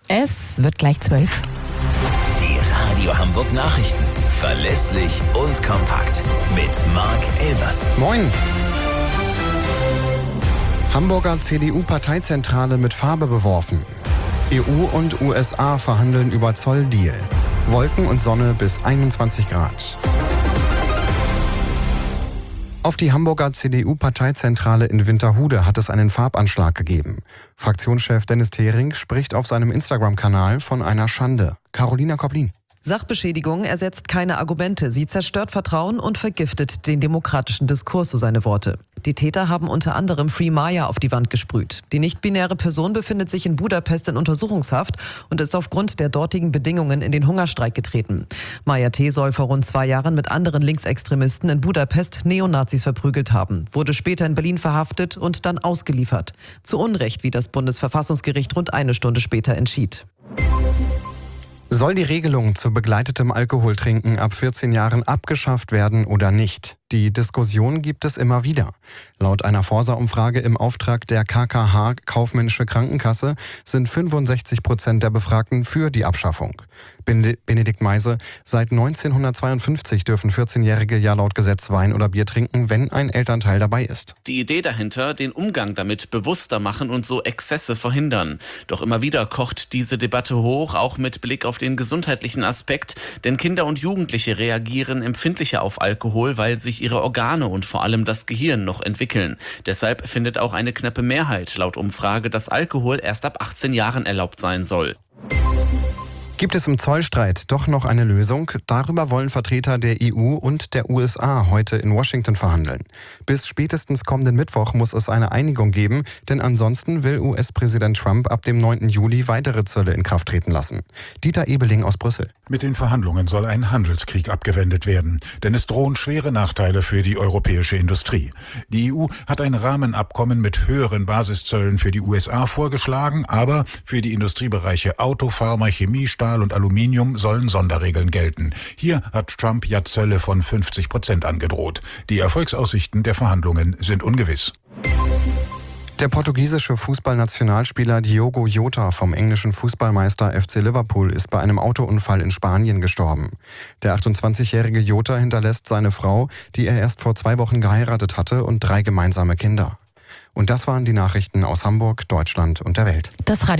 Es wird gleich 12. Die Radio Hamburg Nachrichten. Verlässlich und kompakt. Mit Marc Elvers. Moin! Hamburger CDU-Parteizentrale mit Farbe beworfen. EU und USA verhandeln über Zolldeal. Wolken und Sonne bis 21 Grad. Auf die Hamburger CDU-Parteizentrale in Winterhude hat es einen Farbanschlag gegeben. Fraktionschef Dennis Thering spricht auf seinem Instagram-Kanal von einer Schande. Carolina Koplin. Sachbeschädigung ersetzt keine Argumente. Sie zerstört Vertrauen und vergiftet den demokratischen Diskurs, so seine Worte. Die Täter haben unter anderem Free Maya auf die Wand gesprüht. Die nicht-binäre Person befindet sich in Budapest in Untersuchungshaft und ist aufgrund der dortigen Bedingungen in den Hungerstreik getreten. Maya T. soll vor rund 2 Jahren mit anderen Linksextremisten in Budapest Neonazis verprügelt haben, wurde später in Berlin verhaftet und dann ausgeliefert. Zu Unrecht, wie das Bundesverfassungsgericht rund 1 Stunde später entschied. Soll die Regelung zu begleitetem Alkoholtrinken ab 14 Jahren abgeschafft werden oder nicht? Die Diskussion gibt es immer wieder. Laut einer Forsa-Umfrage im Auftrag der KKH Kaufmännische Krankenkasse sind 65% der Befragten für die Abschaffung. Benedikt Meise: Seit 1952 dürfen 14-Jährige ja laut Gesetz Wein oder Bier trinken, wenn ein Elternteil dabei ist. Die Idee dahinter, den Umgang damit bewusster machen und so Exzesse verhindern. Doch immer wieder kocht diese Debatte hoch, auch mit Blick auf den gesundheitlichen Aspekt. Denn Kinder und Jugendliche reagieren empfindlicher auf Alkohol, weil sich ihre Organe und vor allem das Gehirn noch entwickeln. Deshalb findet auch eine knappe Mehrheit laut Umfrage, dass Alkohol erst ab 18 Jahren erlaubt sein soll. Gibt es im Zollstreit doch noch eine Lösung? Darüber wollen Vertreter der EU und der USA heute in Washington verhandeln. Bis spätestens kommenden Mittwoch muss es eine Einigung geben, denn ansonsten will US-Präsident Trump ab dem 9. Juli weitere Zölle in Kraft treten lassen. Dieter Ebeling aus Brüssel. Mit den Verhandlungen soll ein Handelskrieg abgewendet werden, denn es drohen schwere Nachteile für die europäische Industrie. Die EU hat ein Rahmenabkommen mit höheren Basiszöllen für die USA vorgeschlagen, aber für die Industriebereiche Auto, Pharma, Chemie, Stahl und Aluminium sollen Sonderregeln gelten. Hier hat Trump ja Zölle von 50% angedroht. Die Erfolgsaussichten der Verhandlungen sind ungewiss. Der portugiesische Fußballnationalspieler Diogo Jota vom englischen Fußballmeister FC Liverpool ist bei einem Autounfall in Spanien gestorben. Der 28-jährige Jota hinterlässt seine Frau, die er erst vor 2 Wochen geheiratet hatte, und 3 gemeinsame Kinder. Und das waren die Nachrichten aus Hamburg, Deutschland und der Welt. Das